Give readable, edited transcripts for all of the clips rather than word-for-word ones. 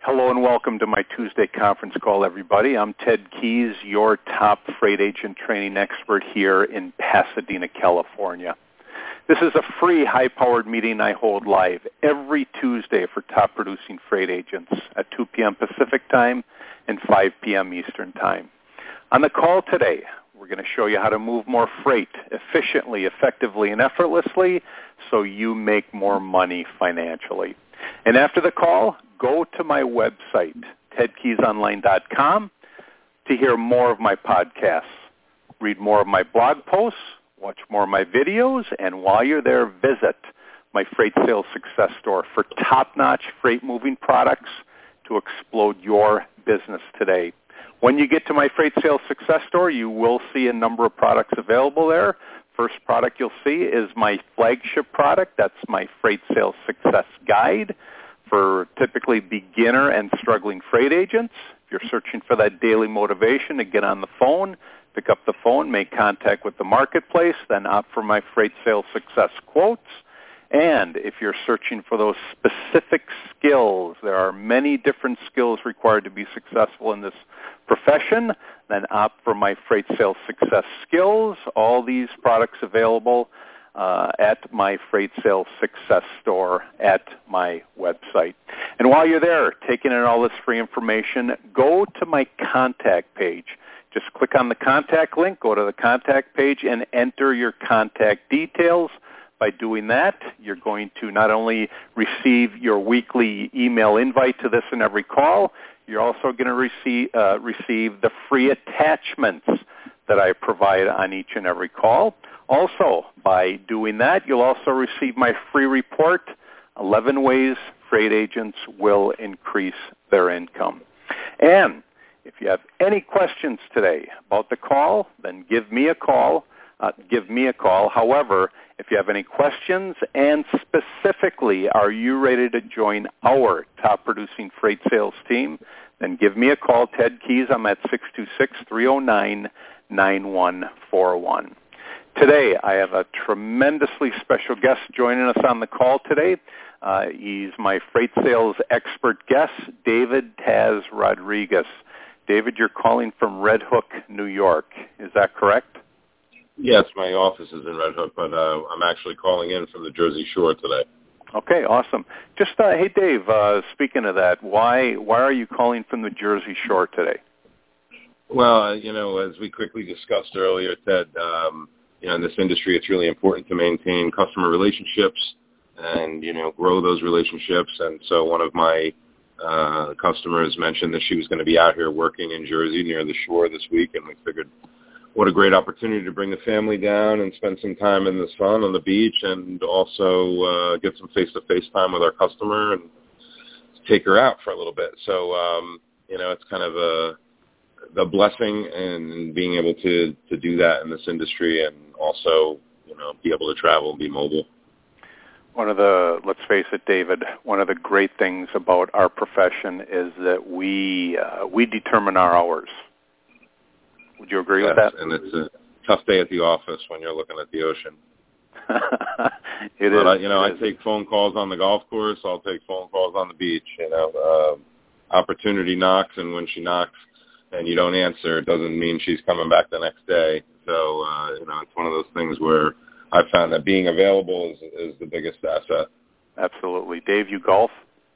Hello and welcome to my Tuesday conference call, everybody. I'm Ted Keys, your top freight agent training expert here in Pasadena, California. This is a free, high-powered meeting I hold live every Tuesday for top-producing freight agents at 2 p.m. Pacific Time and 5 p.m. Eastern Time. On the call today, we're going to show you how to move more freight efficiently, effectively, and effortlessly so you make more money financially. And after the call, go to my website, tedkeysonline.com, to hear more of my podcasts, read more of my blog posts, watch more of my videos, and while you're there, visit my Freight Sales Success Store for top-notch freight moving products to explode your business today. When you get to my Freight Sales Success Store, you will see a number of products available there. First product you'll see is my flagship product. That's my Freight Sales Success Guide for typically beginner and struggling freight agents. If you're searching for that daily motivation to get on the phone, pick up the phone, make contact with the marketplace, then opt for my Freight Sales Success Quotes. And if you're searching for those specific skills, there are many different skills required to be successful in this profession, then opt for my Freight Sales Success Skills. All these products available at my Freight Sales Success Store at my website. And while you're there taking in all this free information, go to my contact page. Just click on the contact link, go to the contact page, and enter your contact details. By doing that, you're going to not only receive your weekly email invite to this and every call, you're also going to receive the free attachments that I provide on each and every call. Also, by doing that, you'll also receive my free report, 11 Ways Freight Agents Will Increase Their Income. And if you have any questions today about the call, then give me a call. However, if you have any questions, and specifically, are you ready to join our top-producing freight sales team, then give me a call, Ted Keys. I'm at 626-309-9141. Today, I have a tremendously special guest joining us on the call today. He's my freight sales expert guest, David Taz Rodriguez. David, you're calling from Red Hook, New York. Is that correct? Yes, my office is in Red Hook, but I'm actually calling in from the Jersey Shore today. Okay, awesome. Just, hey, Dave, speaking of that, why are you calling from the Jersey Shore today? Well, as we quickly discussed earlier, Ted, in this industry, it's really important to maintain customer relationships and, grow those relationships. And so one of my customers mentioned that she was going to be out here working in Jersey near the shore this week, and we figured what a great opportunity to bring the family down and spend some time in the sun on the beach and also get some face-to-face time with our customer and take her out for a little bit. So, it's kind of the blessing in being able to do that in this industry and also, be able to travel and be mobile. Let's face it, David, one of the great things about our profession is that we determine our hours. Would you agree with that? And it's a tough day at the office when you're looking at the ocean. It is. I take phone calls on the golf course. I'll take phone calls on the beach. Opportunity knocks, and when she knocks and you don't answer, it doesn't mean she's coming back the next day. So, it's one of those things where I found that being available is the biggest asset. Absolutely. Dave, you golf?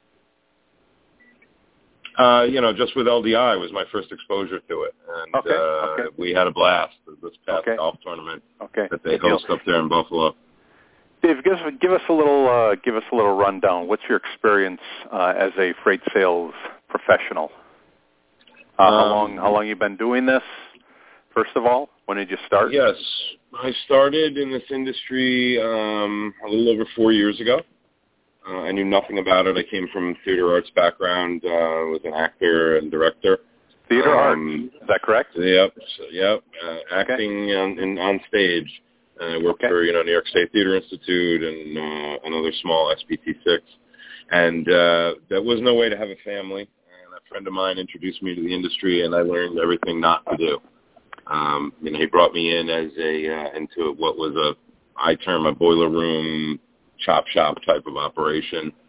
Just with LDI was my first exposure to it, and okay. We had a blast this past golf tournament that they host up there in Buffalo. Dave, give us a little rundown. What's your experience as a freight sales professional? How long you been doing this? First of all, when did you start? Yes, I started in this industry a little over 4 years ago. I knew nothing about it. I came from theater arts background, was an actor and director. Theater arts, is that correct? Yep. Acting on stage. I worked for New York State Theater Institute and another small SPT6. And there was no way to have a family. And a friend of mine introduced me to the industry, and I learned everything not to do. He brought me in as into what was I term a boiler room chop shop type of operation.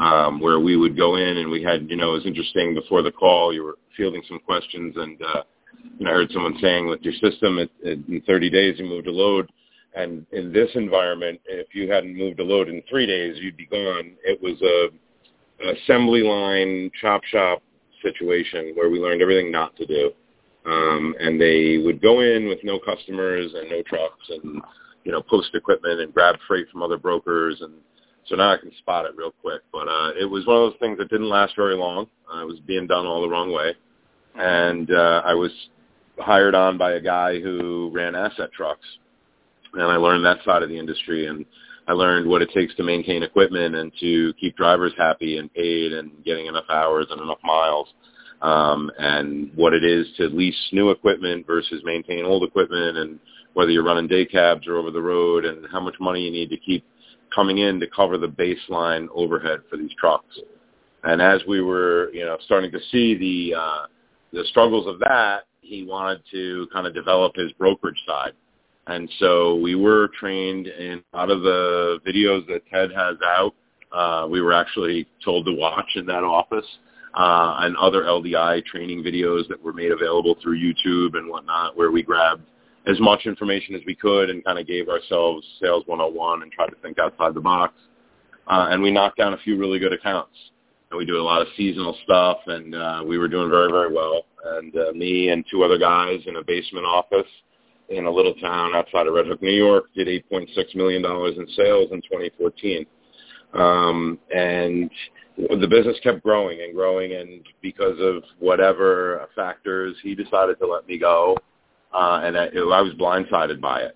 where we would go in and we had, it was interesting before the call, you were fielding some questions and, I heard someone saying with your system, in 30 days you moved a load. And in this environment, if you hadn't moved a load in 3 days, you'd be gone. It was an assembly line, chop shop situation where we learned everything not to do. And they would go in with no customers and no trucks and, post equipment and grab freight from other brokers. And so now I can spot it real quick. But it was one of those things that didn't last very long. It was being done all the wrong way. And I was hired on by a guy who ran asset trucks. And I learned that side of the industry. And I learned what it takes to maintain equipment and to keep drivers happy and paid and getting enough hours and enough miles. And what it is to lease new equipment versus maintain old equipment, and whether you're running day cabs or over the road, and how much money you need to keep coming in to cover the baseline overhead for these trucks. And as we were, starting to see the struggles of that, he wanted to kind of develop his brokerage side. And so we were trained in a lot of the videos that Ted has out. We were actually told to watch in that office. And other LDI training videos that were made available through YouTube and whatnot, where we grabbed as much information as we could and kind of gave ourselves Sales 101 and tried to think outside the box. And we knocked down a few really good accounts. And we do a lot of seasonal stuff, and we were doing very, very well. And me and two other guys in a basement office in a little town outside of Red Hook, New York, did $8.6 million in sales in 2014. And the business kept growing and growing, and because of whatever factors, he decided to let me go, and I was blindsided by it.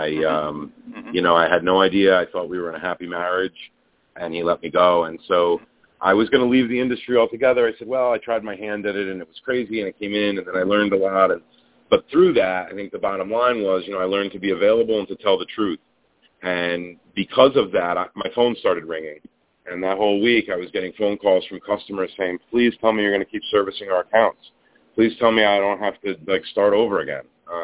I had no idea. I thought we were in a happy marriage, and he let me go, and so I was going to leave the industry altogether. I said, well, I tried my hand at it, and it was crazy, and I came in, and then I learned a lot, but through that, I think the bottom line was, I learned to be available and to tell the truth, and because of that, my phone started ringing. And that whole week, I was getting phone calls from customers saying, please tell me you're going to keep servicing our accounts. Please tell me I don't have to, start over again.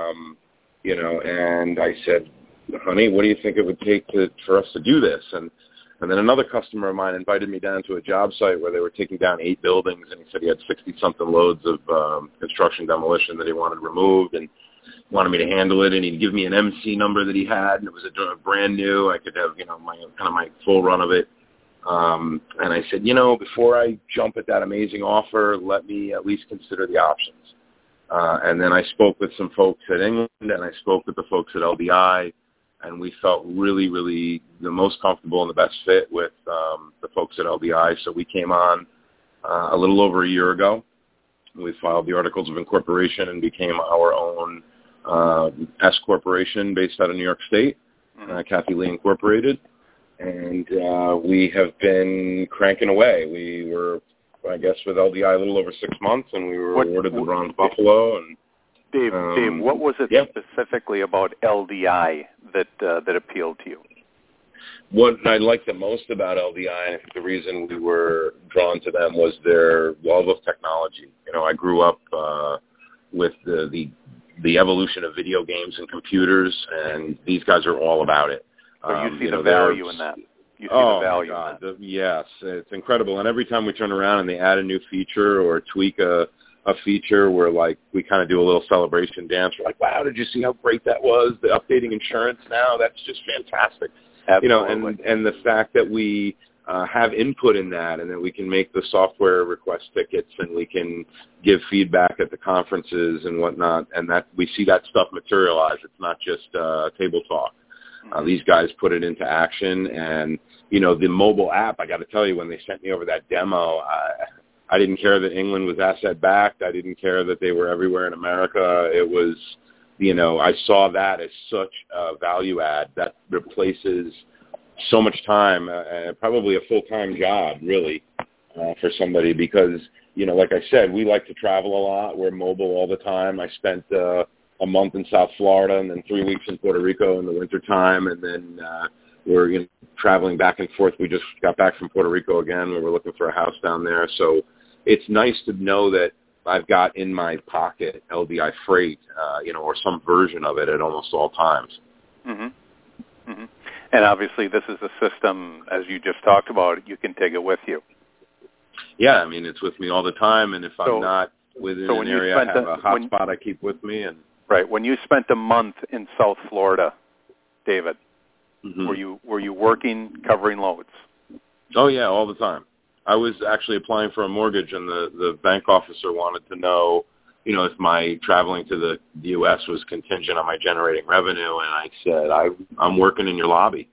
And I said, honey, what do you think it would take for us to do this? And then another customer of mine invited me down to a job site where they were taking down 8 buildings, and he said he had 60-something loads of construction demolition that he wanted removed and wanted me to handle it, and he'd give me an MC number that he had, and it was a brand new. I could have, my full run of it. And I said, before I jump at that amazing offer, let me at least consider the options. And then I spoke with some folks at England, and I spoke with the folks at LDI, and we felt really, really the most comfortable and the best fit with the folks at LDI. So we came on a little over a year ago. We filed the Articles of Incorporation and became our own S Corporation based out of New York State, Kathy Lee Incorporated. And we have been cranking away. We were, I guess, with LDI a little over 6 months, and we were awarded the Bronze Buffalo. And Dave, what was it specifically about LDI that appealed to you? What I liked the most about LDI, and I think the reason we were drawn to them, was their love of technology. I grew up with the evolution of video games and computers, and these guys are all about it. So you see the value in that. You see the value in that. Yes, it's incredible. And every time we turn around and they add a new feature or tweak a feature, we kind of do a little celebration dance. We're like, wow, did you see how great that was? The updating insurance now, that's just fantastic. Absolutely. And the fact that we have input in that, and that we can make the software request tickets, and we can give feedback at the conferences and whatnot, and that we see that stuff materialize. It's not just table talk. These guys put it into action, and, the mobile app, I got to tell you, when they sent me over that demo, I didn't care that England was asset-backed. I didn't care that they were everywhere in America. It was, I saw that as such a value add that replaces so much time, probably a full-time job, really, for somebody because, like I said, we like to travel a lot. We're mobile all the time. I spent a month in South Florida and then 3 weeks in Puerto Rico in the wintertime, and then we're traveling back and forth. We just got back from Puerto Rico again. We were looking for a house down there. So it's nice to know that I've got in my pocket LDI freight, or some version of it at almost all times. Mm-hmm. Mm-hmm. And obviously this is a system, as you just talked about, you can take it with you. Yeah, I mean, it's with me all the time, and if I'm not within an area, I have a hotspot I keep with me. And right, when you spent a month in South Florida, David, were you working covering loads? Oh yeah, all the time. I was actually applying for a mortgage, and the bank officer wanted to know, if my traveling to the U.S. was contingent on my generating revenue, and I said I'm working in your lobby.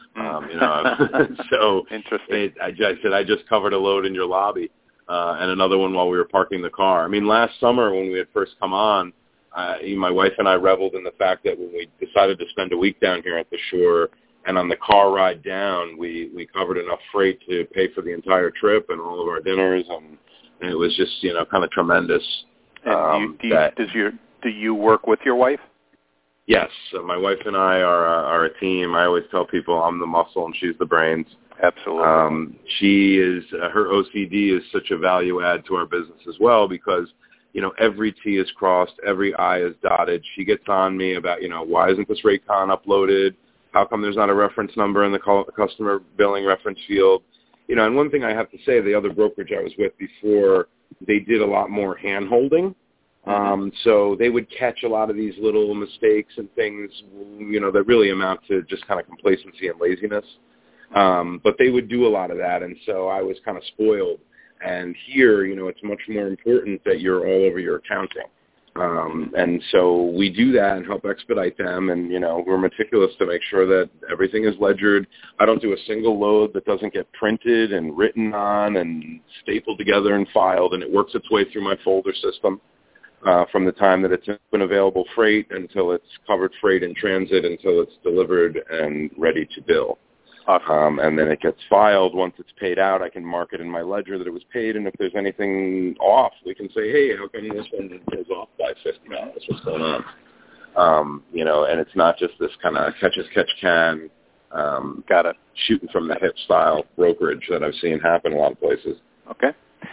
So interesting. I said I just covered a load in your lobby, and another one while we were parking the car. I mean, last summer when we had first come on, my wife and I reveled in the fact that when we decided to spend a week down here at the shore, and on the car ride down, we covered enough freight to pay for the entire trip and all of our dinners, and it was just kind of tremendous. And do you work with your wife? Yes, my wife and I are a team. I always tell people I'm the muscle and she's the brains. Absolutely. She is her OCD is such a value add to our business as well because every T is crossed, every I is dotted. She gets on me about why isn't this rate con uploaded? How come there's not a reference number in the customer billing reference field? And one thing I have to say, the other brokerage I was with before, they did a lot more hand-holding. So they would catch a lot of these little mistakes and things, that really amount to just kind of complacency and laziness. But they would do a lot of that, and so I was kind of spoiled. And here, it's much more important that you're all over your accounting. And so we do that and help expedite them, and, we're meticulous to make sure that everything is ledgered. I don't do a single load that doesn't get printed and written on and stapled together and filed, and it works its way through my folder system from the time that it's been available freight until it's covered freight in transit until it's delivered and ready to bill. Awesome. And then it gets filed. Once it's paid out, I can mark it in my ledger that it was paid, and if there's anything off, we can say, hey, how come this one is off by $50? What's going on? And it's not just this kind of catch-as-catch-can, got it, shooting from the hip style brokerage that I've seen happen a lot of places. Okay.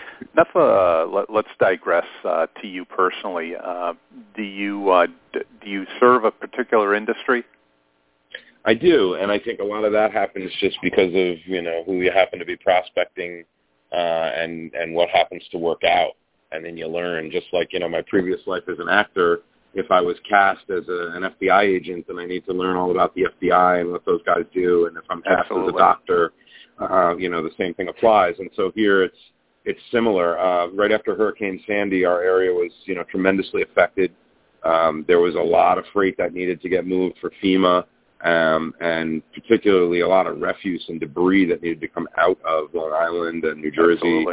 Let's digress to you personally. Do you serve a particular industry? I do, and I think a lot of that happens just because of, who you happen to be prospecting and what happens to work out. And then you learn, just like, my previous life as an actor, if I was cast as an FBI agent, then I need to learn all about the FBI and what those guys do. And if I'm cast as a doctor, the same thing applies. And so here it's similar. Right after Hurricane Sandy, our area was, tremendously affected. There was a lot of freight that needed to get moved for FEMA. And particularly a lot of refuse and debris that needed to come out of Long Island and New Jersey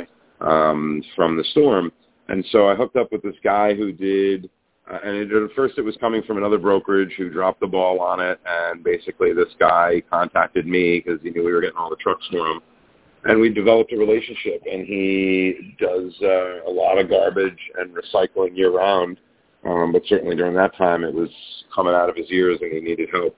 from the storm. And so I hooked up with this guy who did, and at first it was coming from another brokerage who dropped the ball on it, and basically this guy contacted me because he knew we were getting all the trucks for him. And we developed a relationship, and he does a lot of garbage and recycling year-round, but certainly during that time it was coming out of his ears and he needed help.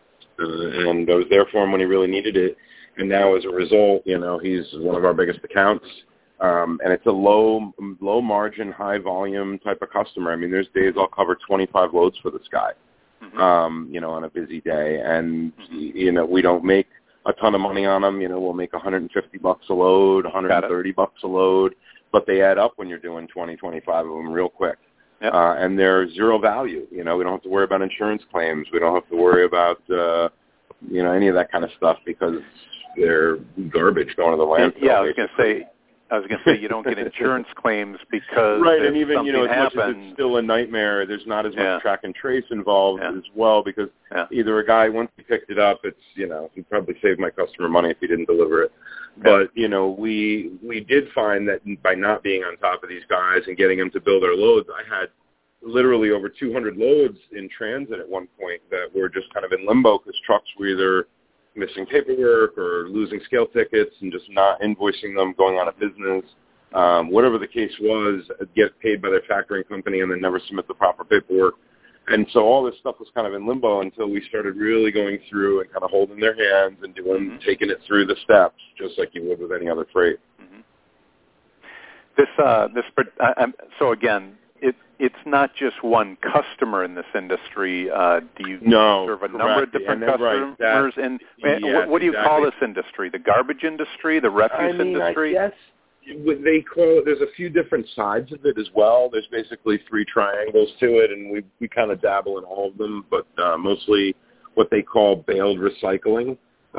And I was there for him when he really needed it. And now as a result, he's one of our biggest accounts. And it's a low margin, high volume type of customer. I mean, there's days I'll cover 25 loads for this guy, on a busy day. And, we don't make a ton of money on them. We'll make $150 a load, $130 a load, but they add up when you're doing 20, 25 of them real quick. Yep. And they're zero value. We don't have to worry about insurance claims. We don't have to worry about, any of that kind of stuff because they're garbage going to the landfill. Yeah, I was going to say you don't get insurance claims because right, and even as much as it's still a nightmare, there's not as much track and trace involved as well because either a guy once he picked it up, it's he'd probably save my customer money if he didn't deliver it. But we did find that by not being on top of these guys and getting them to build their loads, I had literally over 200 loads in transit at one point that were just kind of in limbo because trucks were either missing paperwork or losing scale tickets and just not invoicing them, going out of business. Whatever the case was, get paid by their factoring company and then never submit the proper paperwork. And so all this stuff was kind of in limbo until we started really going through and kind of holding their hands and taking it through the steps, just like you would with any other freight. So again, it's not just one customer in this industry. Do you serve a number of different customers? Right. What do you call this industry? The garbage industry? The refuse industry? They call it, there's a few different sides of it as well. There's basically 3 triangles to it, and we kind of dabble in all of them, but mostly what they call baled recycling,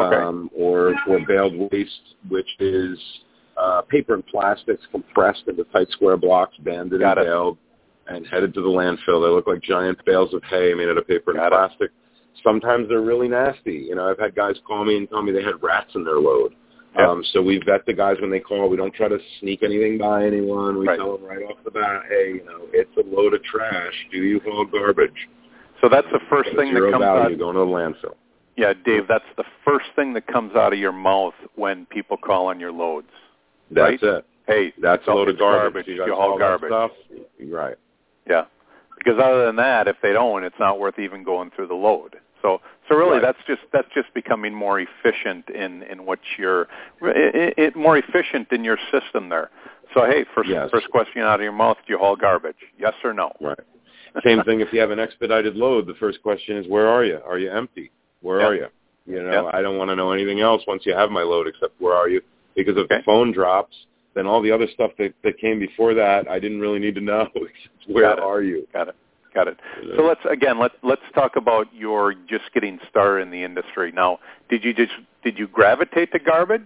or baled waste, which is paper and plastics compressed into tight square blocks, banded and baled, and headed to the landfill. They look like giant bales of hay made out of paper and plastic. Sometimes they're really nasty. You know, I've had guys call me and tell me they had rats in their load. So we vet the guys when they call. We don't try to sneak anything by anyone. We tell them right off the bat, hey, you know, it's a load of trash. Do you haul garbage? So that's the first thing that comes out. Going to the landfill. Yeah, Dave, that's the first thing that comes out of your mouth when people call on your loads. That's it. Hey, that's a load of garbage. You haul garbage. Stuff? Right. Yeah. Because other than that, if they don't, it's not worth even going through the load. So really, that's just becoming more efficient in what you're more efficient in your system there. So hey, first question out of your mouth: do you haul garbage? Yes or no? Right. Same thing if you have an expedited load. The first question is, where are you? Are you empty? Where are you? You know, I don't want to know anything else once you have my load except where are you? Because if the phone drops, then all the other stuff that came before that, I didn't really need to know. Where are you? Got it. So let's talk about your just getting started in the industry. Now, did you gravitate to garbage?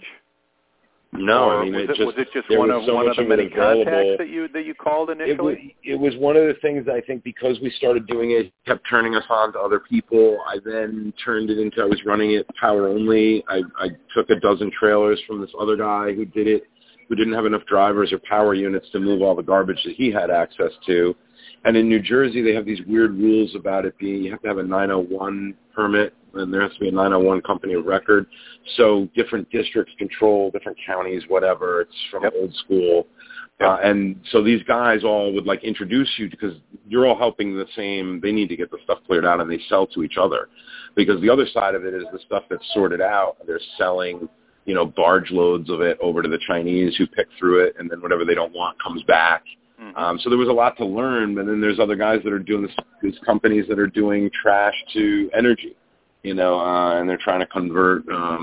No, or I mean was it just one of the many contacts that you called initially? It was one of the things I think because we started doing it, kept turning us on to other people. I then turned it into I was running it power only. I took a dozen trailers from this other guy who did it, who didn't have enough drivers or power units to move all the garbage that he had access to. And in New Jersey, they have these weird rules about it being you have to have a 901 permit, and there has to be a 901 company of record. So different districts control different counties, whatever. It's from old school. And so these guys all would like introduce you because you're all helping the same. They need to get the stuff cleared out, and they sell to each other. Because the other side of it is the stuff that's sorted out. They're selling, you know, barge loads of it over to the Chinese who pick through it, and then whatever they don't want comes back. So there was a lot to learn, and then there's other guys that are doing these companies that are doing trash to energy, you know, and they're trying to convert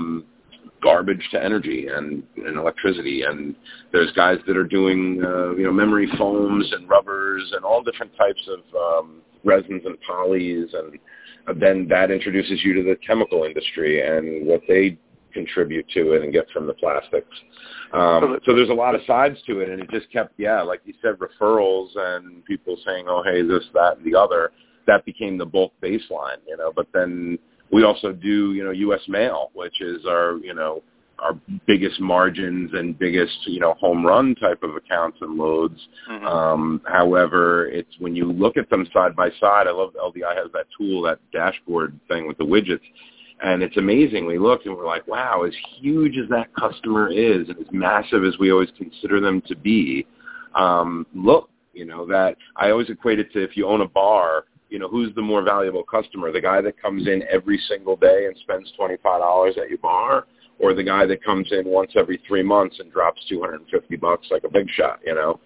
garbage to energy and electricity. And there's guys that are doing, you know, memory foams and rubbers and all different types of resins and polys, and then that introduces you to the chemical industry and what they contribute to it and get from the plastics. So there's a lot of sides to it, and it just kept, like you said, referrals and people saying, oh, hey, this, that, and the other. That became the bulk baseline, you know. But then we also do, you know, U.S. mail, which is our, you know, our biggest margins and biggest, you know, home run type of accounts and loads. However, it's when you look at them side by side, I love LDI has that tool, that dashboard thing with the widgets. And it's amazing. We look and we're like, wow, as huge as that customer is and as massive as we always consider them to be, look, you know, that I always equate it to if you own a bar, you know, who's the more valuable customer, the guy that comes in every single day and spends $25 at your bar, or the guy that comes in once every 3 months and drops $250 like a big shot, you know?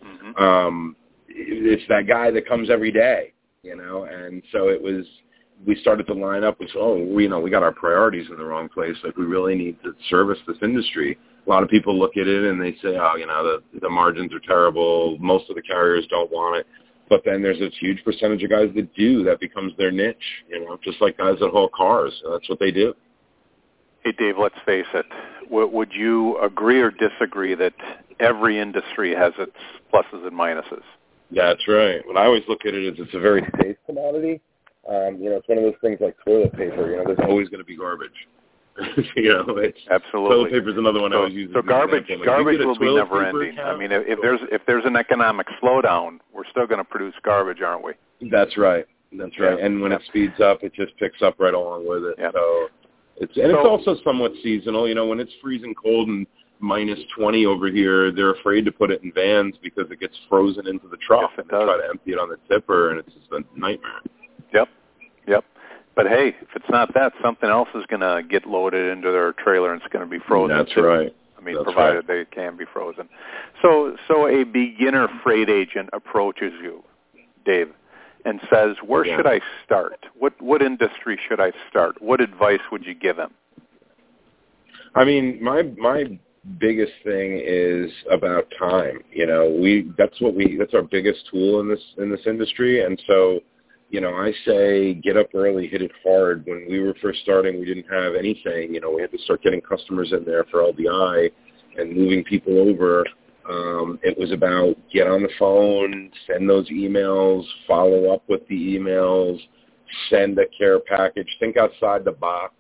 It's that guy that comes every day, you know, and so we started to line up and say, we got our priorities in the wrong place. Like, we really need to service this industry. A lot of people look at it and they say, you know, the margins are terrible. Most of the carriers don't want it. But then there's this huge percentage of guys that do. That becomes their niche, you know, just like guys that haul cars. That's what they do. Hey, Dave, let's face it. Would you agree or disagree that every industry has its pluses and minuses? That's right. What I always look at it is it's a very safe commodity. You know, it's one of those things like toilet paper. You know, there's always going to be garbage. You know, it's absolutely. Toilet paper is another one I always use. So garbage will be never ending. I mean, if there's an economic slowdown, we're still going to produce garbage, aren't we? That's right. That's right. And when it speeds up, it just picks up right along with it. So it's also somewhat seasonal. You know, when it's freezing cold and minus 20 over here, they're afraid to put it in vans because it gets frozen into the truck. Yes, and they try to empty it on the tipper, and it's just a nightmare. Yep. But hey, if it's not that, something else is going to get loaded into their trailer and it's going to be frozen. That's right. I mean, provided they can be frozen. So a beginner freight agent approaches you, Dave, and says, where should I start? What industry should I start? What advice would you give him? I mean, my biggest thing is about time. That's our biggest tool in this industry. And so, I say get up early, hit it hard. When we were first starting, we didn't have anything. We had to start getting customers in there for LDI and moving people over. It was about get on the phone, send those emails, follow up with the emails, send a care package, think outside the box.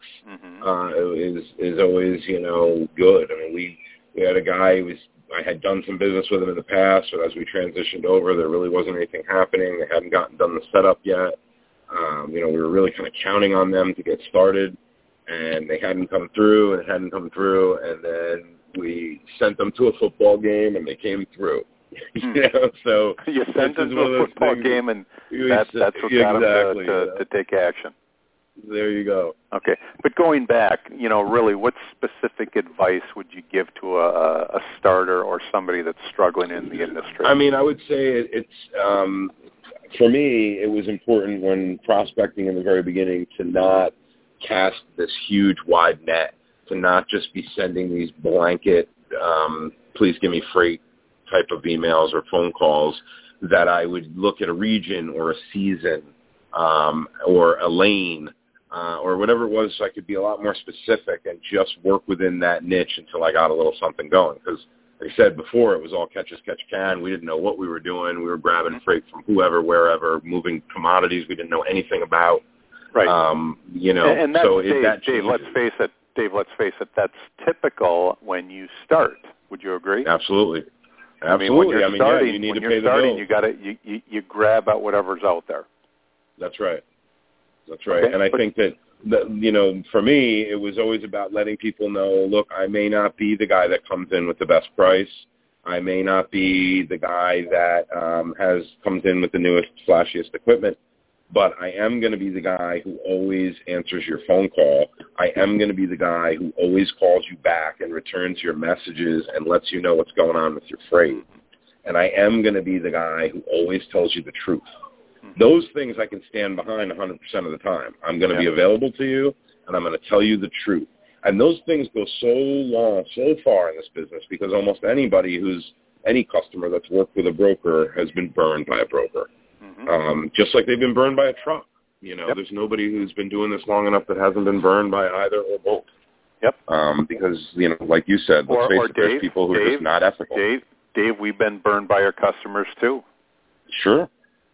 Is always, good. I mean, we had a guy I had done some business with him in the past, but as we transitioned over, there really wasn't anything happening. They hadn't done the setup yet. We were really kind of counting on them to get started, and they hadn't come through, and then we sent them to a football game, and they came through. So you sent them to a football game, and that's what got them to take action. There you go. Okay, but going back, really, what specific advice would you give to a starter or somebody that's struggling in the industry? I mean, I would say it's for me, it was important when prospecting in the very beginning to not cast this huge wide net, to not just be sending these blanket, please give me freight type of emails or phone calls, that I would look at a region or a season or a lane or whatever it was, so I could be a lot more specific and just work within that niche until I got a little something going. Because like I said before, it was all catch as catch can. We didn't know what we were doing. We were grabbing freight from whoever, wherever, moving commodities we didn't know anything about. Right. And that's, so Dave, let's face it, that's typical when you start. Would you agree? Absolutely. I mean, when you're starting, you need to pay the bills. you grab at whatever's out there. That's right. Okay, and I think that, for me, it was always about letting people know, look, I may not be the guy that comes in with the best price. I may not be the guy that comes in with the newest, flashiest equipment, but I am going to be the guy who always answers your phone call. I am going to be the guy who always calls you back and returns your messages and lets you know what's going on with your freight. And I am going to be the guy who always tells you the truth. Those things I can stand behind 100% of the time. I'm going to be available to you, and I'm going to tell you the truth. And those things go so far in this business, because almost any customer that's worked with a broker has been burned by a broker. Just like they've been burned by a truck. There's nobody who's been doing this long enough that hasn't been burned by either or both. Yep. Because, like you said, let's face it, there's people who are just not ethical. Dave, we've been burned by our customers too. Sure.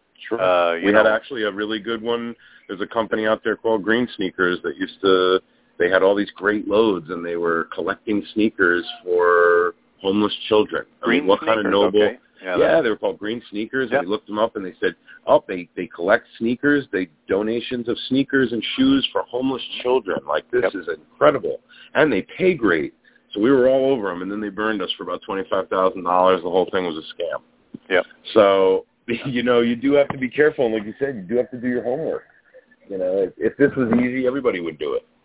We had actually a really good one. There's a company out there called Green Sneakers that they had all these great loads, and they were collecting sneakers for homeless children. What kind of noble? Okay. Yeah, they were called Green Sneakers, and we looked them up, and they said, they collect sneakers, donations of sneakers and shoes for homeless children. Like, this is incredible. And they pay great. So we were all over them, and then they burned us for about $25,000. The whole thing was a scam. Yeah. So, you do have to be careful, and like you said, you do have to do your homework. If this was easy, everybody would do it.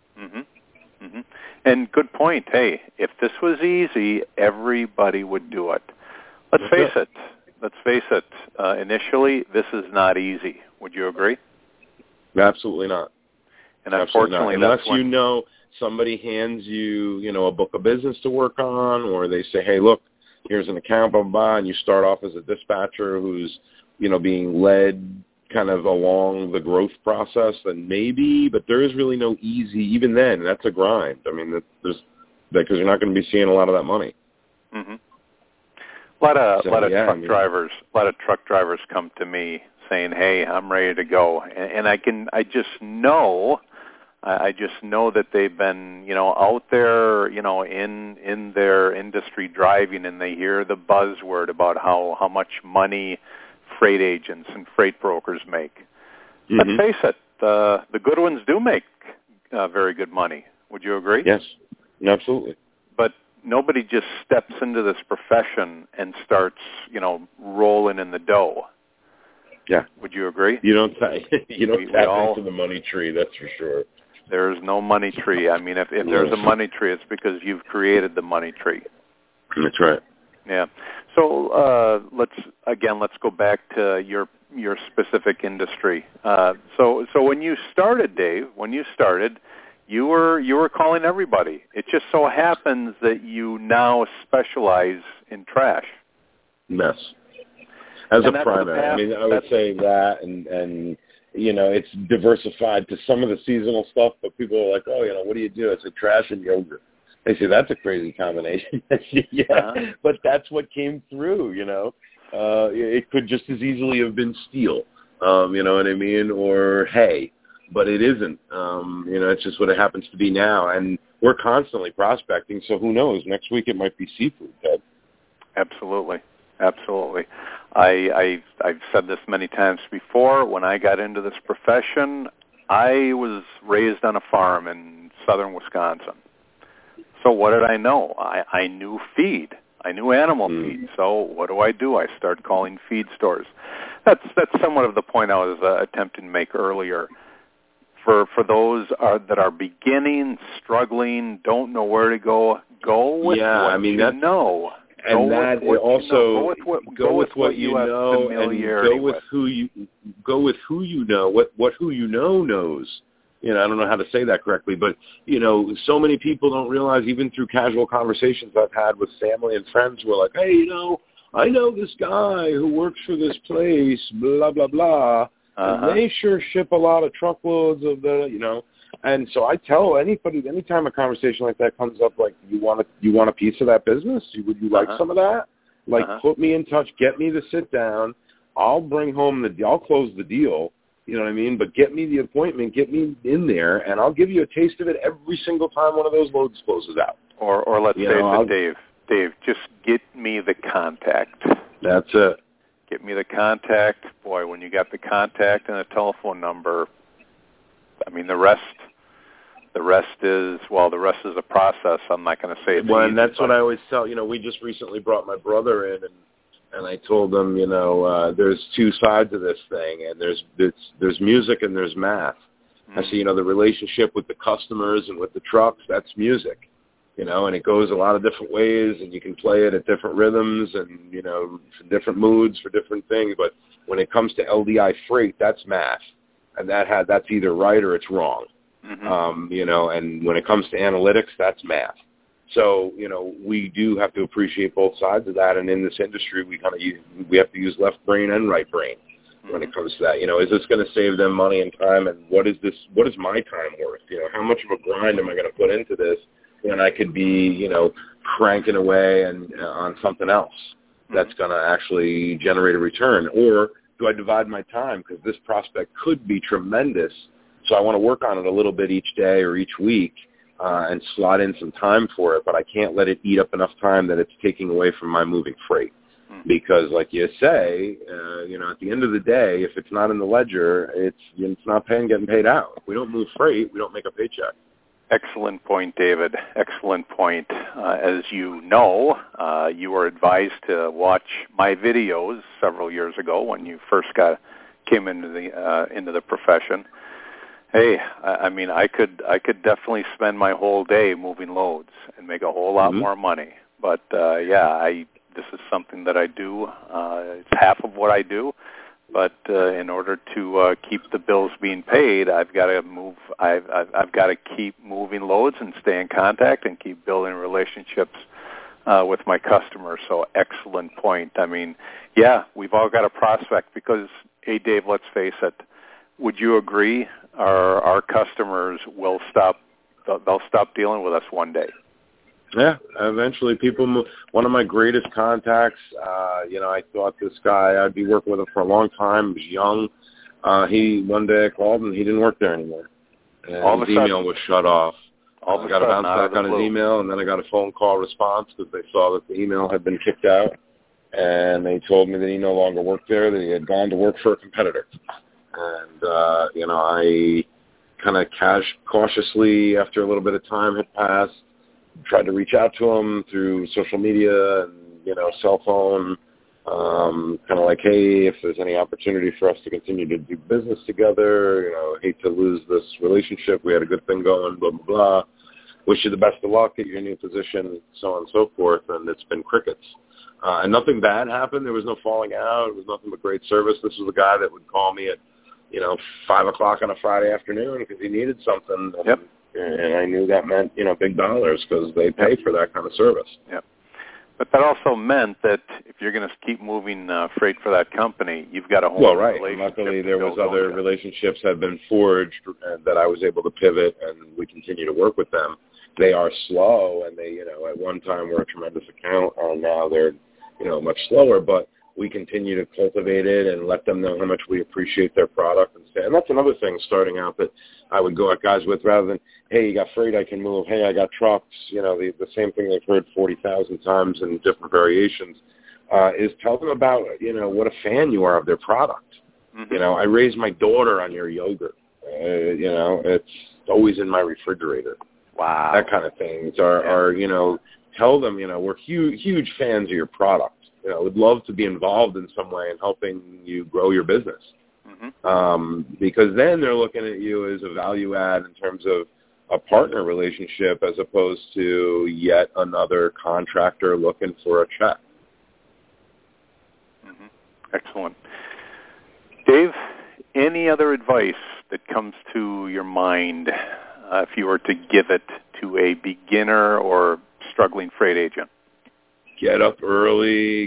And good point. Hey, if this was easy, everybody would do it. Let's face it. Initially, this is not easy. Would you agree? Absolutely not. And unfortunately, unless somebody hands you, a book of business to work on, or they say, hey, look, here's an account, blah, blah, blah, and you start off as a dispatcher who's, being led kind of along the growth process, then maybe, but there is really no easy, even then, that's a grind. I mean, because you're not going to be seeing a lot of that money. A lot of truck drivers come to me saying, hey, I'm ready to go. And I just know that they've been, out there, in their industry driving, and they hear the buzzword about how much money freight agents and freight brokers make. Let's face it, the good ones do make very good money. Would you agree? Yes, absolutely. But nobody just steps into this profession and starts, rolling in the dough. Yeah. Would you agree? You don't tap into the money tree, that's for sure. There's no money tree. I mean, if there's a money tree, it's because you've created the money tree. That's right. Yeah. So let's go back to your specific industry. So when you started, Dave, You were calling everybody. It just so happens that you now specialize in trash. Yes. As a primary. I mean, I would say that, and it's diversified to some of the seasonal stuff, but people are like, oh, what do you do? It's trash and yogurt. They say, that's a crazy combination. But that's what came through, It could just as easily have been steel, you know what I mean, or hay, but it isn't. It's just what it happens to be now, and we're constantly prospecting, so who knows? Next week it might be seafood, Ted. Absolutely. I've said this many times before. When I got into this profession, I was raised on a farm in southern Wisconsin. So what did I know? I knew feed. I knew animal feed. So what do? I start calling feed stores. That's somewhat of the point I was attempting to make earlier. For those that are beginning, struggling, don't know where to go with what you know. And that also go with what you know, and go with who you know. What who you know knows. I don't know how to say that correctly, but so many people don't realize, even through casual conversations I've had with family and friends who are like, hey, I know this guy who works for this place, blah blah blah. And they sure ship a lot of truckloads of the, And so I tell anybody, anytime a conversation like that comes up, like, you want a piece of that business? Would you like some of that? Like, put me in touch, get me to sit down. I'll bring home I'll close the deal. You know what I mean? But get me the appointment, get me in there, and I'll give you a taste of it every single time one of those loads closes out. Or let's face it, Dave, just get me the contact. That's it. Get me the contact. Boy, when you got the contact and a telephone number, I mean, the rest is a process. I'm not going to say it's easy, and that's what I always tell. We just recently brought my brother in, and I told him, there's two sides of this thing, and there's music and there's math. I say, the relationship with the customers and with the trucks, that's music, and it goes a lot of different ways, and you can play it at different rhythms and, for different moods, for different things. But when it comes to LDI freight, that's math, and that's either right or it's wrong. And when it comes to analytics, that's math. So, we do have to appreciate both sides of that. And in this industry, we have to use left brain and right brain when it comes to that. Is this going to save them money and time? And what is my time worth? How much of a grind am I going to put into this? And I could be, cranking away on something else that's going to actually generate a return. Or do I divide my time? Because this prospect could be tremendous. So I want to work on it a little bit each day or each week. And slot in some time for it, but I can't let it eat up enough time that it's taking away from my moving freight. Because, like you say, at the end of the day, if it's not in the ledger, it's not getting paid out. If we don't move freight, we don't make a paycheck. Excellent point, David. Excellent point. As you know, you were advised to watch my videos several years ago when you first came into the profession. Hey, I mean, I could definitely spend my whole day moving loads and make a whole lot more money. But this is something that I do. It's half of what I do. But in order to keep the bills being paid, I've got to move. I've got to keep moving loads and stay in contact and keep building relationships with my customers. So excellent point. I mean, we've all got a prospect because, hey, Dave, let's face it. Would you agree? Our customers will stop. They'll stop dealing with us one day. Yeah, eventually people move. One of my greatest contacts, I thought this guy, I'd be working with him for a long time. He was young. One day I called and he didn't work there anymore. And his email was shut off. I got a bounce back on his email, and then I got a phone call response because they saw that the email had been kicked out. And they told me that he no longer worked there, that he had gone to work for a competitor. And, I kind of cautiously, after a little bit of time had passed, tried to reach out to him through social media and, cell phone, kind of like, hey, if there's any opportunity for us to continue to do business together, hate to lose this relationship. We had a good thing going, blah, blah, blah. Wish you the best of luck at your new position, so on and so forth. And it's been crickets. And nothing bad happened. There was no falling out. It was nothing but great service. This was a guy that would call me at, 5 o'clock on a Friday afternoon because he needed something. And, And I knew that meant, big dollars because they pay for that kind of service. Yep. But that also meant that if you're going to keep moving freight for that company, you've got a whole relationship. And luckily there was other relationships that have been forged and that I was able to pivot, and we continue to work with them. They are slow, and they, at one time were a tremendous account, and now they're, much slower, but we continue to cultivate it and let them know how much we appreciate their product. And that's another thing starting out that I would go at guys with, rather than, hey, you got freight I can move, hey, I got trucks, the same thing they've heard 40,000 times in different variations, is tell them about, what a fan you are of their product. Mm-hmm. I raised my daughter on your yogurt. It's always in my refrigerator. Wow. That kind of things are tell them, we're huge fans of your product. Would love to be involved in some way in helping you grow your business. Mm-hmm. Because then they're looking at you as a value add in terms of a partner relationship as opposed to yet another contractor looking for a check. Mm-hmm. Excellent. Dave, any other advice that comes to your mind if you were to give it to a beginner or struggling freight agent? Get up early.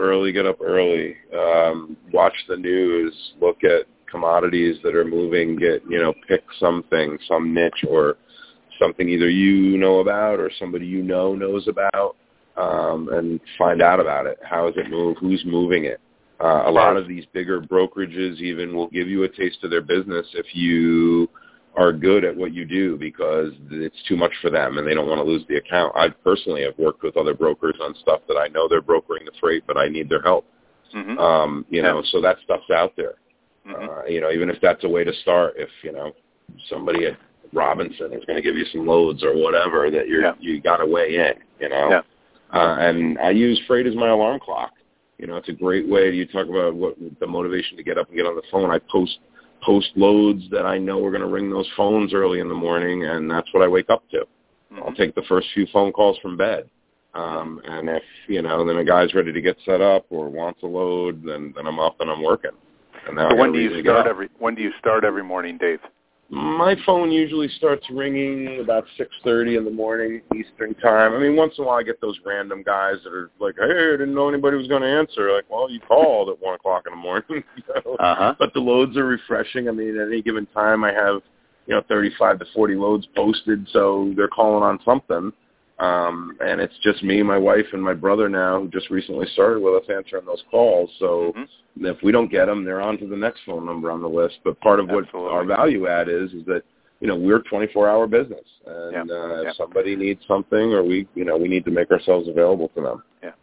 Watch the news. Look at commodities that are moving. Pick something, some niche or something either you know about or somebody knows about, and find out about it. How does it move? Who's moving it? A lot of these bigger brokerages even will give you a taste of their business if you are good at what you do, because it's too much for them and they don't want to lose the account. I personally have worked with other brokers on stuff that I know they're brokering the freight, but I need their help. Mm-hmm. So that stuff's out there. Mm-hmm. Even if that's a way to start, if, somebody at Robinson is going to give you some loads or whatever that you got to weigh in, and I use freight as my alarm clock. It's a great way. You talk about what the motivation to get up and get on the phone. I post loads that I know are going to ring those phones early in the morning, and that's what I wake up to. Mm-hmm. I'll take the first few phone calls from bed. And if, then a guy's ready to get set up or wants a load, then I'm up and I'm working. And so when do you start every morning, Dave? My phone usually starts ringing about 6:30 in the morning Eastern time. I mean, once in a while I get those random guys that are like, hey, I didn't know anybody was going to answer. Like, well, you called at 1 o'clock in the morning. Uh-huh. But the loads are refreshing. I mean, at any given time I have, 35 to 40 loads posted, so they're calling on something. And it's just me, my wife, and my brother now, who just recently started with us, answering those calls. So if we don't get them, they're on to the next phone number on the list. But part of what our value add is that, we're a 24-hour business. And if somebody needs something or we need to make ourselves available to them. Yeah.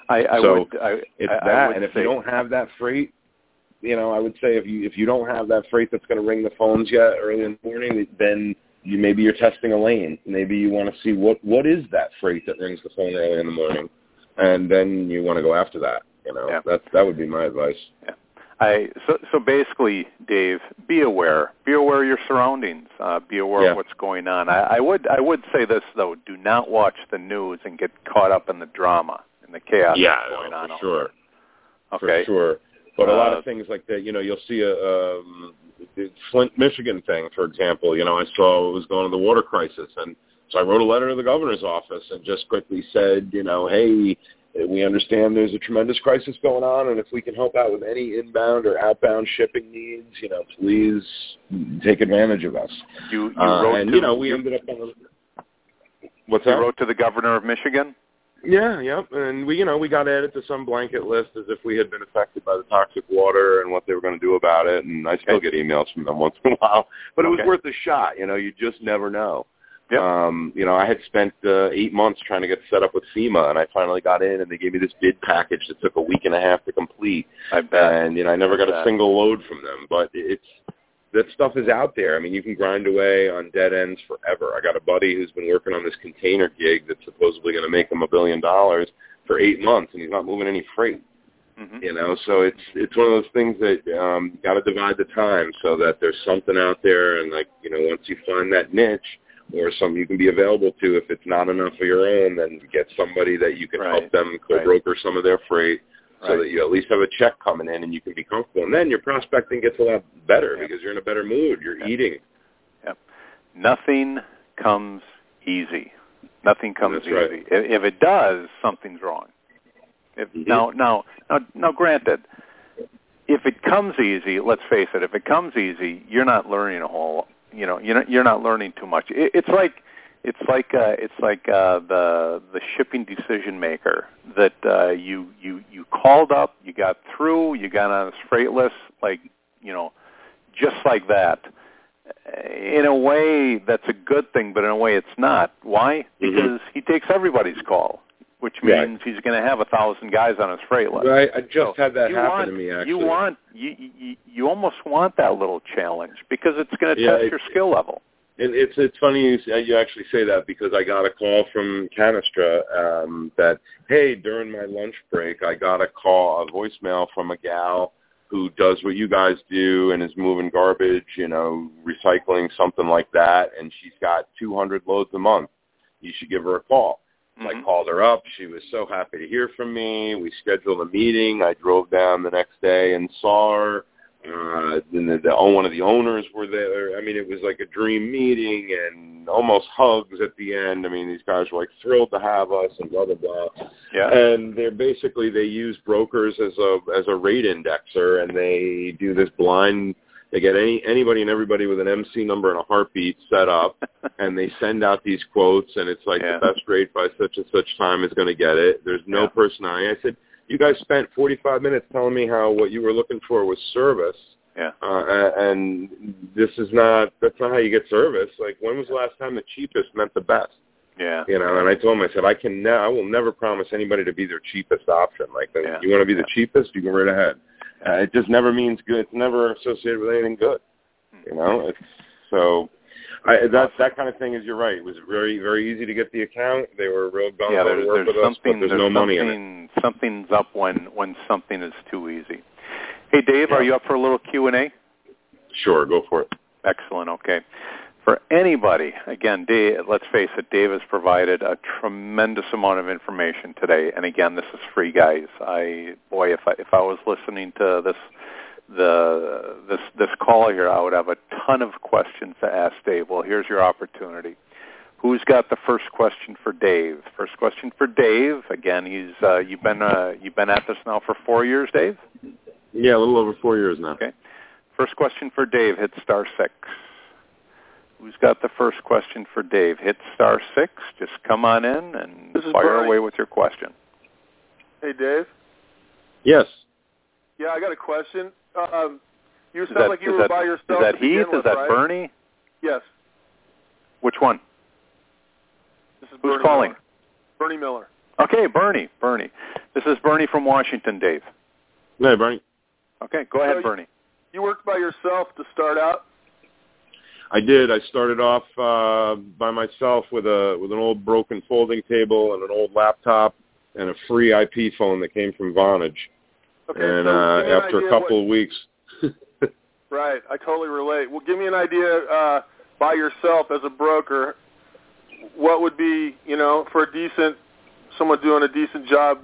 And if you don't have that freight, I would say if you don't have that freight that's going to ring the phones yet early in the morning, then maybe you're testing a lane. Maybe you want to see what is that freight that rings the phone early in the morning, and then you want to go after that. That would be my advice. Yeah. So basically, Dave, be aware of your surroundings. Be aware of what's going on. I would say this though: do not watch the news and get caught up in the drama and the chaos that's going on. For sure. Okay. For sure. But a lot of things like that, you'll see the Flint, Michigan thing, for example. I saw it was going to the water crisis. And so I wrote a letter to the governor's office and just quickly said, hey, we understand there's a tremendous crisis going on, and if we can help out with any inbound or outbound shipping needs, please take advantage of us. You wrote we ended up on What's that? You wrote to the governor of Michigan? Yeah, yep. And we got added to some blanket list as if we had been affected by the toxic water and what they were going to do about it. And I still get emails from them once in a while. But it was worth a shot. You just never know. Yep. I had spent 8 months trying to get set up with FEMA, and I finally got in, and they gave me this bid package that took a week and a half to complete. I bet. And, I never got a single load from them. But that stuff is out there. I mean, you can grind away on dead ends forever. I got a buddy who's been working on this container gig that's supposedly going to make him $1 billion for 8 months, and he's not moving any freight. Mm-hmm. So it's one of those things that you got to divide the time so that there's something out there, and once you find that niche or something you can be available to, if it's not enough of your own, then get somebody that you can help them co-broker some of their freight. So that you at least have a check coming in and you can be comfortable. And then your prospecting gets a lot better because you're in a better mood. You're eating. Yep. Nothing comes easy. Nothing comes That's easy. right. If it does, something's wrong. Now, granted, if it comes easy, let's face it. If it comes easy, you're not learning a whole. You're not learning too much. It's like the shipping decision maker that you called up, you got through, you got on his freight list, just like that. In a way, that's a good thing, but in a way, it's not. Why? Because he takes everybody's call, which means he's going to have 1,000 guys on his freight list. Right. I just had that happen to me. Actually, you almost want that little challenge because it's going to test your skill level. It's funny you actually say that, because I got a call from Canestra that, hey, during my lunch break, I got a voicemail from a gal who does what you guys do and is moving garbage, recycling, something like that, and she's got 200 loads a month. You should give her a call. So I called her up. She was so happy to hear from me. We scheduled a meeting. I drove down the next day and saw her. One of the owners were there. I mean, it was like a dream meeting and almost hugs at the end. I mean, these guys were thrilled to have us and blah, blah, blah. Yeah. And they use brokers as a rate indexer, and they do this blind. They get anybody and everybody with an MC number and a heartbeat set up, and they send out these quotes, and it's the best rate by such and such time is going to get it. There's no personality. I said, you guys spent 45 minutes telling me what you were looking for was service. Yeah. And that's not how you get service. When was the last time the cheapest meant the best? Yeah. And I told him, I said, I will never promise anybody to be their cheapest option. You want to be the cheapest, you go right ahead. It just never means good. It's never associated with anything good. That kind of thing is, you're right. It was very, very easy to get the account. They were real gung-ho to work with us, but there's no money in it. Something's up when something is too easy. Hey, Dave, are you up for a little Q&A? Sure, go for it. Excellent, okay. For anybody, again, Dave, let's face it, Dave has provided a tremendous amount of information today. And again, this is free, guys. If I was listening to this call here, I would have a ton of questions to ask Dave. Well, here's your opportunity. Who's got the first question for Dave? First question for Dave. Again, you've been at this now for 4 years, Dave? Yeah, a little over 4 years now. Okay. First question for Dave. Hit *6. Who's got the first question for Dave? Hit *6. Just come on in and fire away with your question. Hey, Dave. Yes. Yeah, I got a question. You sound like you were by yourself. Is that Heath? Is that right? Bernie? Yes. Which one? This is Who's Bernie calling? Miller. Bernie Miller. Okay, Bernie. This is Bernie from Washington, Dave. Hey, Bernie. Okay, go ahead, Bernie. You worked by yourself to start out? I did. I started off by myself with an old broken folding table and an old laptop and a free IP phone that came from Vonage. Okay, and so after a couple of weeks. Right, I totally relate. Well, give me an idea by yourself as a broker. What would be, for someone doing a decent job,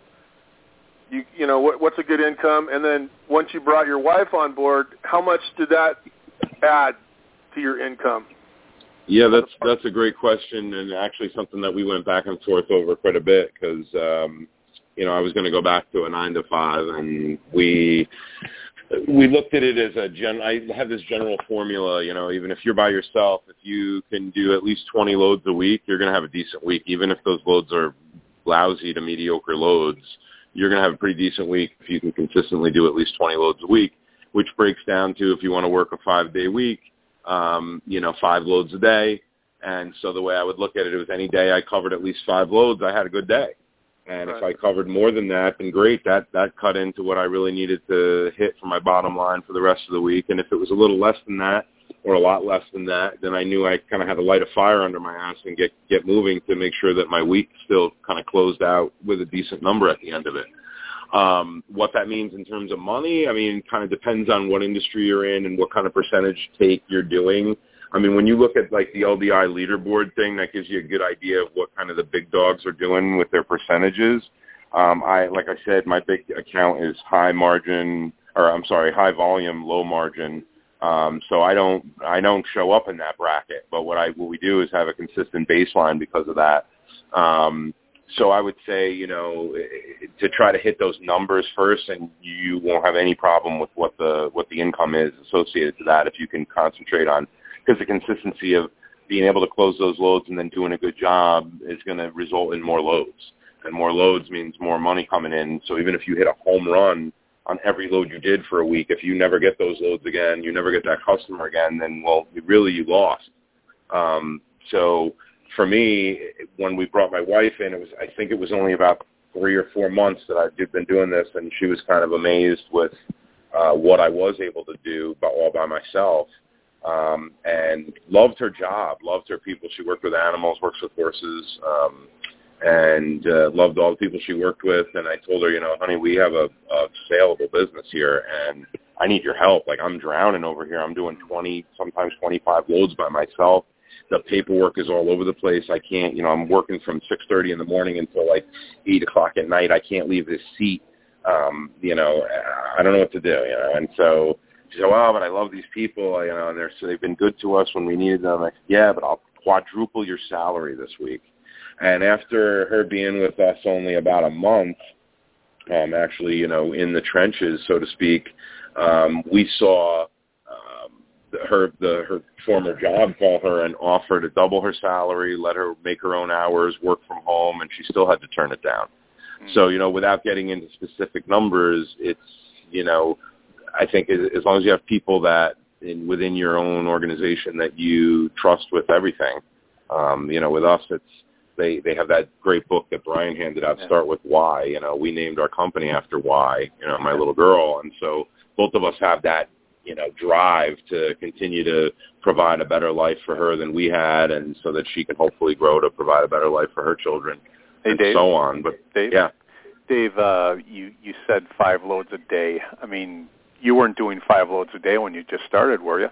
what's a good income? And then once you brought your wife on board, how much did that add to your income? Yeah, that's a great question, and actually something that we went back and forth over quite a bit, because I was going to go back to a 9-to-5, and we looked at it as I have this general formula, even if you're by yourself, if you can do at least 20 loads a week, you're going to have a decent week. Even if those loads are lousy to mediocre loads, you're going to have a pretty decent week if you can consistently do at least 20 loads a week, which breaks down to, if you want to work a 5-day week, 5 loads a day. And so the way I would look at it was, any day I covered at least 5 loads, I had a good day. And if I covered more than that, then great. That cut into what I really needed to hit for my bottom line for the rest of the week. And if it was a little less than that, or a lot less than that, then I knew I kind of had to light a fire under my ass and get moving to make sure that my week still kind of closed out with a decent number at the end of it. What that means in terms of money, kind of depends on what industry you're in and what kind of percentage take you're doing. When you look at the LDI leaderboard thing, that gives you a good idea of what kind of the big dogs are doing with their percentages. Like I said, my big account is high volume, low margin. So I don't show up in that bracket. But what we do is have a consistent baseline because of that. So I would say, to try to hit those numbers first, and you won't have any problem with what the income is associated to that if you can concentrate on, because the consistency of being able to close those loads and then doing a good job is going to result in more loads. And more loads means more money coming in. So even if you hit a home run on every load you did for a week, if you never get those loads again, you never get that customer again, then, well, you lost. So for me, when we brought my wife in, I think it was only about 3 or 4 months that I'd been doing this, and she was kind of amazed with what I was able to do all by myself, and loved her job, loved her people. She worked with animals, works with horses, and loved all the people she worked with. And I told her, honey, we have a saleable business here, and I need your help. Like, I'm drowning over here. I'm doing 20, sometimes 25 loads by myself. The paperwork is all over the place. I can't, I'm working from 6:30 in the morning until like 8 o'clock at night. I can't leave this seat. I don't know what to do, And so she said, well, but I love these people, and they've been good to us when we needed them. I said, yeah, but I'll quadruple your salary this week. And after her being with us only about a month, actually, in the trenches, so to speak, we saw her former job call her and offer to double her salary, let her make her own hours, work from home, and she still had to turn it down. Mm-hmm. So, without getting into specific numbers, it's, I think as long as you have people that within your own organization that you trust with everything, with us, they have that great book that Brian handed out, Start With Why. We named our company after Why, my little girl. And so both of us have that, drive to continue to provide a better life for her than we had, and so that she can hopefully grow to provide a better life for her children, and Dave, so on. But Dave, yeah. Dave, you said 5 loads a day. I mean, you weren't doing 5 loads a day when you just started, were you?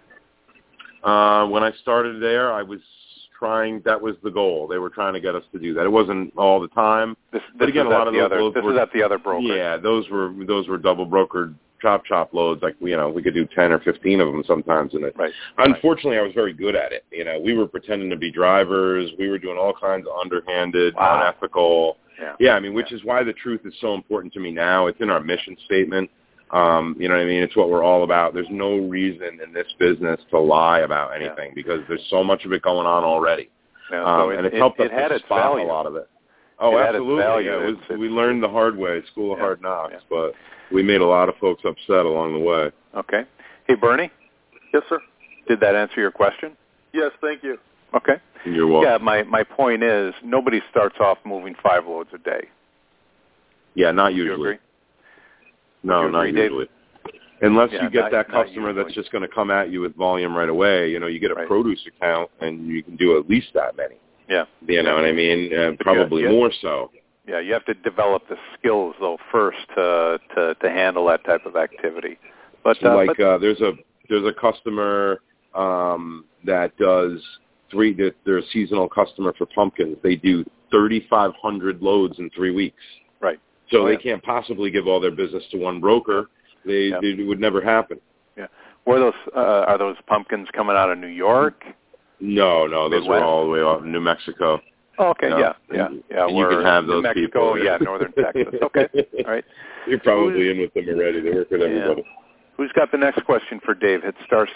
When I started there, I was trying. That was the goal. They were trying to get us to do that. It wasn't all the time. But again, a lot of those loads were. This is at the other broker. Yeah, those were double brokered chop loads. Like we could do 10 or 15 of them sometimes in it. Right. Unfortunately, I was very good at it. We were pretending to be drivers. We were doing all kinds of underhanded, unethical. Yeah. Which is why the truth is so important to me now. It's in our mission statement. You know what I mean? It's what we're all about. There's no reason in this business to lie about anything because there's so much of it going on already. Yeah, so and it's helped us to spot value. a lot of it. Oh, it absolutely. Yeah, we learned the hard way, School of Hard Knocks, but we made a lot of folks upset along the way. Okay. Hey, Bernie? Yes, sir. Did that answer your question? Yes, thank you. Okay. You're welcome. Yeah, my point is nobody starts off moving 5 loads a day. Yeah, not usually. You agree? No, not usually. Unless you get that customer usually. That's just going to come at you with volume right away. You get a produce account, and you can do at least that many. Yeah. You know what I mean? Probably more so. Yeah, you have to develop the skills, though, first to handle that type of activity. But there's a customer that does they're a seasonal customer for pumpkins. They do 3,500 loads in 3 weeks. Right. So they can't possibly give all their business to one broker. It would never happen. Yeah. Are those pumpkins coming out of New York? No, those are all the way out in New Mexico. Oh, okay, yeah. And you can have those New Mexico, people. Northern Texas. Okay, all right. You're probably in with them already. They work with everybody. Who's got the next question for Dave? Hit *6.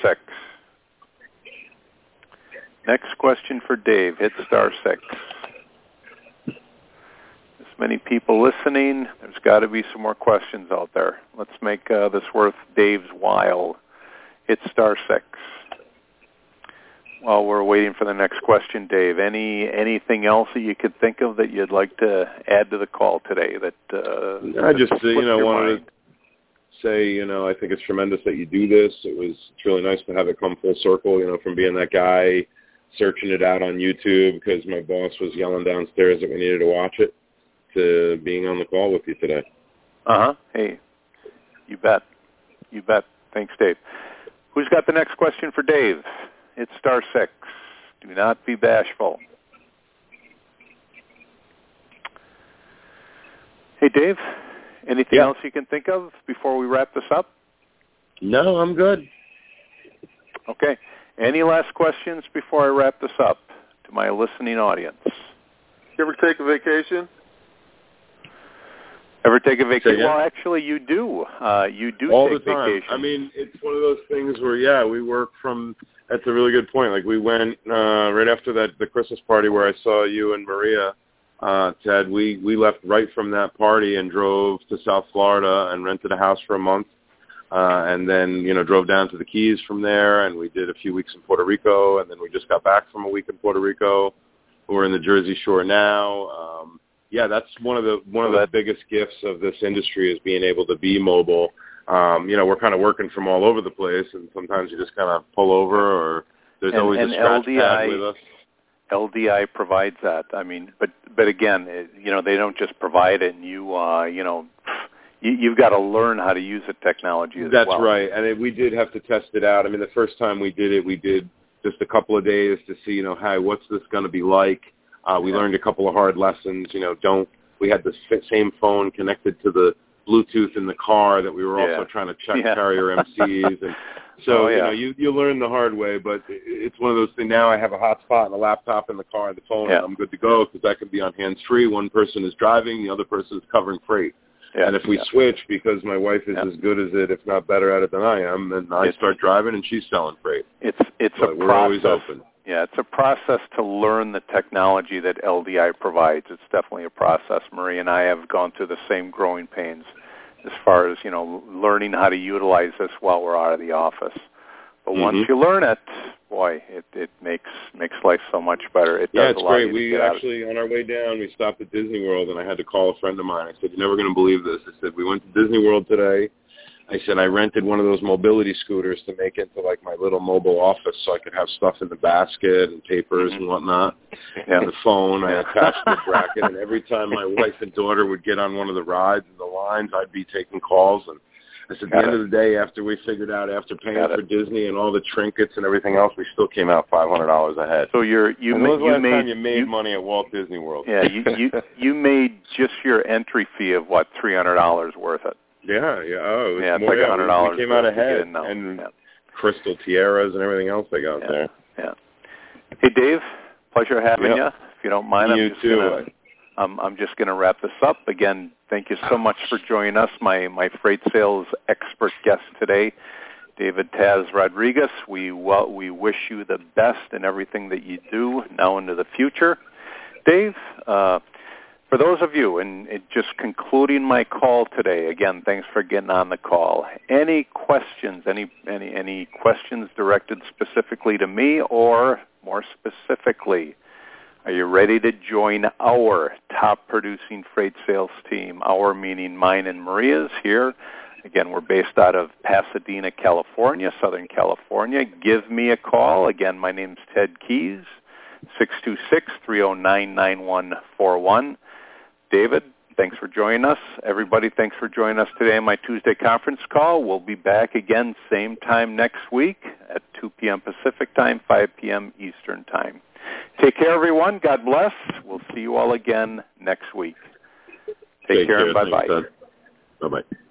Next question for Dave. Hit *6. This many people listening. There's got to be some more questions out there. Let's make this worth Dave's while. Hit *6. While we're waiting for the next question, Dave, anything else that you could think of that you'd like to add to the call today? I just wanted to say, I think it's tremendous that you do this. It's really nice to have it come full circle, from being that guy searching it out on YouTube because my boss was yelling downstairs that we needed to watch it, to being on the call with you today. Hey, you bet. Thanks, Dave. Who's got the next question for Dave? It's *6. Do not be bashful. Hey, Dave, anything else you can think of before we wrap this up? No, I'm good. Okay. Any last questions before I wrap this up to my listening audience? You ever take a vacation? Ever take a vacation? Well, actually, you do. You do all take the time. vacation. I mean, it's one of those things where, yeah, we work from. That's a really good point. Like we went right after the Christmas party where I saw you and Maria, Ted. We left right from that party and drove to South Florida and rented a house for a month, and then drove down to the Keys from there, and we did a few weeks in Puerto Rico, and then we just got back from a week in Puerto Rico. We're in the Jersey Shore now. Yeah, that's one of the biggest gifts of this industry is being able to be mobile. We're kind of working from all over the place, and sometimes you just kind of pull over, or there's always a scratch pad with us. LDI provides that. I mean, but again, they don't just provide it, and you've got to learn how to use the technology as well. That's right, and we did have to test it out. I mean, the first time we did it, we did just a couple of days to see, hey, what's this going to be like? We learned a couple of hard lessons. We had the same phone connected to the Bluetooth in the car that we were also trying to check carrier MCs. And so, you learn the hard way, but it's one of those things. Now I have a hotspot and a laptop in the car and the phone, and I'm good to go because I can be on hands-free. One person is driving, the other person is covering freight. Yeah, and if we switch, because my wife is as good as it, if not better at it than I am, then I start driving and she's selling freight. It's a process. We're always open. Yeah, it's a process to learn the technology that LDI provides. It's definitely a process. Marie and I have gone through the same growing pains as far as, learning how to utilize this while we're out of the office. But once you learn it, boy, it makes life so much better. It does it's great. We actually, on our way down, we stopped at Disney World, and I had to call a friend of mine. I said, "You're never going to believe this." I said, "We went to Disney World today." I said, "I rented one of those mobility scooters to make into like my little mobile office so I could have stuff in the basket and papers and whatnot. And the phone, I attached the bracket, and every time my wife and daughter would get on one of the rides and the lines, I'd be taking calls. And I said, at the end of the day, after we figured out, after paying for Disney and all the trinkets and everything else, we still came out $500 ahead." So you made money at Walt Disney World? Yeah, you made just your entry fee of what, $300 worth it. Yeah. Oh, it was it's more, like $100. We came out ahead, and crystal tiaras and everything else they got there. Yeah. Hey, Dave, pleasure having you. If you don't mind, I'm just going to wrap this up. Again, thank you so much for joining us, my freight sales expert guest today, David Taz Rodriguez. We wish you the best in everything that you do now into the future. Dave, for those of you, and just concluding my call today, again, thanks for getting on the call. Any questions, any questions directed specifically to me, or more specifically, are you ready to join our top producing freight sales team? Our meaning mine and Maria's here. Again, we're based out of Pasadena, California, Southern California. Give me a call. Again, my name's Ted Keys, 626-309-9141. David, thanks for joining us. Everybody, thanks for joining us today on my Tuesday conference call. We'll be back again same time next week at 2 p.m. Pacific time, 5 p.m. Eastern time. Take care, everyone. God bless. We'll see you all again next week. Take care and bye-bye. Bye-bye.